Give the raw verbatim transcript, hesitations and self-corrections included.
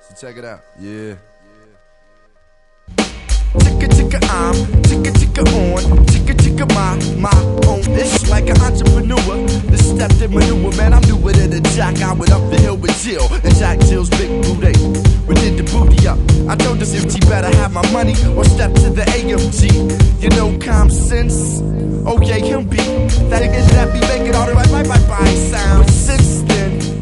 So check it out. Yeah. Chicka chicka I'm, chicka chicka on, chicka chicka my, my own. It's like an entrepreneur, the step that maneuver, man, I'm newer than a jack. I went up the hill with Jill, and Jack Jill's big booty. We did the booty up. I told this M T better have my money or step to the A M G. You know common sense? Oh yeah, him be that nigga that be making all the right, right, right, right sound. But since then,